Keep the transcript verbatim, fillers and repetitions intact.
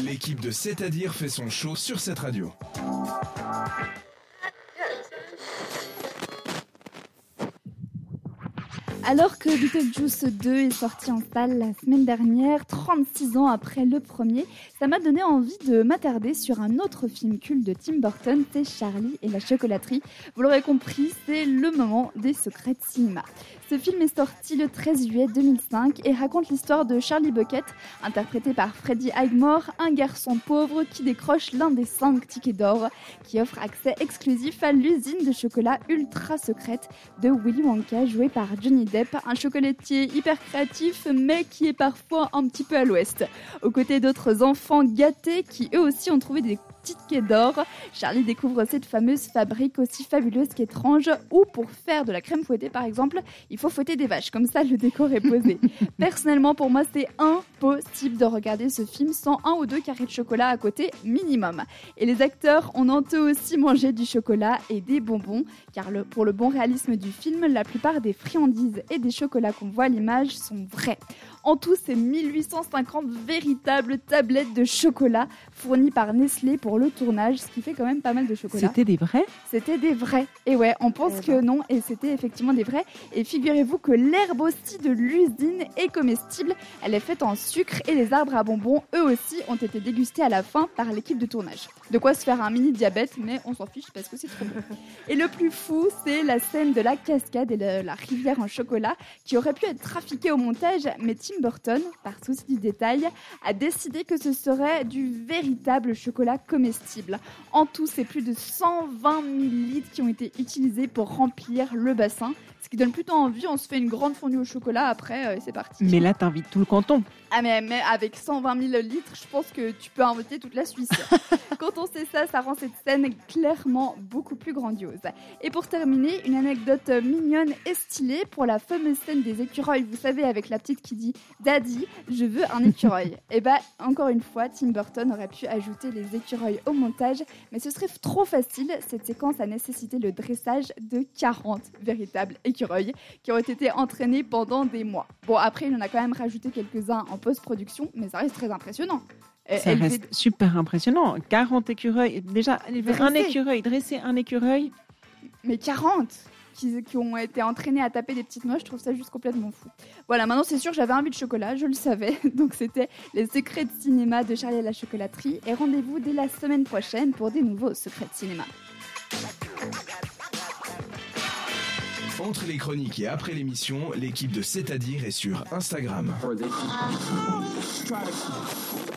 L'équipe de C'est-à-dire fait son show sur cette radio. Alors que Beetlejuice deux est sorti en salle la semaine dernière, trente-six ans après le premier, ça m'a donné envie de m'attarder sur un autre film culte de Tim Burton, c'est Charlie et la chocolaterie. Vous l'aurez compris, c'est le moment des secrets de cinéma. Ce film est sorti le treize juillet deux mille cinq et raconte l'histoire de Charlie Bucket, interprété par Freddie Highmore, un garçon pauvre qui décroche l'un des cinq tickets d'or qui offre accès exclusif à l'usine de chocolat ultra secrète de Willy Wonka, joué par Johnny Depp, un chocolatier hyper créatif mais qui est parfois un petit peu à l'ouest. Aux côtés d'autres enfants gâtés qui eux aussi ont trouvé des tickets d'or, Charlie découvre cette fameuse fabrique aussi fabuleuse qu'étrange où pour faire de la crème fouettée par exemple, il faut fouetter des vaches, comme ça le décor est posé. Personnellement pour moi c'est impossible de regarder ce film sans un ou deux carrés de chocolat à côté minimum. Et les acteurs ont en eux aussi mangé du chocolat et des bonbons car le, pour le bon réalisme du film, la plupart des friandises et des chocolats qu'on voit à l'image sont vrais. En tout, c'est mille huit cent cinquante véritables tablettes de chocolat fournies par Nestlé pour le tournage, ce qui fait quand même pas mal de chocolat. C'était des vrais ? C'était des vrais. Et ouais, on pense que non, et c'était effectivement des vrais. Et figurez-vous que l'herbe aussi de l'usine est comestible. Elle est faite en sucre et les arbres à bonbons, eux aussi, ont été dégustés à la fin par l'équipe de tournage. De quoi se faire un mini diabète, mais on s'en fiche parce que c'est trop bon. Et le plus fou, c'est la scène de la cascade et de la rivière en chocolat qui aurait pu être trafiquée au montage, mais Tim Burton, par souci du détail, a décidé que ce serait du véritable chocolat comestible. En tout, c'est plus de cent vingt mille litres qui ont été utilisés pour remplir le bassin, ce qui donne plutôt envie. On se fait une grande fondue au chocolat après, euh, et c'est parti. Mais là, t'invites tout le canton. Ah mais, mais avec cent vingt mille litres, je pense que tu peux inviter toute la Suisse. Quand on sait ça, ça rend cette scène clairement beaucoup plus grandiose. Et pour terminer, une anecdote mignonne et stylée pour la fameuse scène des écureuils. Vous savez, avec la petite qui dit « Daddy, je veux un écureuil ». Et bah, encore une fois, Tim Burton aurait pu ajouter les écureuils au montage, mais ce serait trop facile. Cette séquence a nécessité le dressage de quarante véritables écureuils qui ont été entraînés pendant des mois. Bon, après, il en a quand même rajouté quelques-uns en post-production, mais ça reste très impressionnant. Ça Elle reste fait... super impressionnant. quarante écureuils. Déjà, dressé. un écureuil, dresser un écureuil. Mais quarante qui, qui ont été entraînés à taper des petites noix, je trouve ça juste complètement fou. Voilà, maintenant c'est sûr, j'avais envie de chocolat, je le savais. Donc c'était les secrets de cinéma de Charlie et la chocolaterie. Et rendez-vous dès la semaine prochaine pour des nouveaux secrets de cinéma. Entre les chroniques et après l'émission, l'équipe de C'est-à-dire est sur Instagram.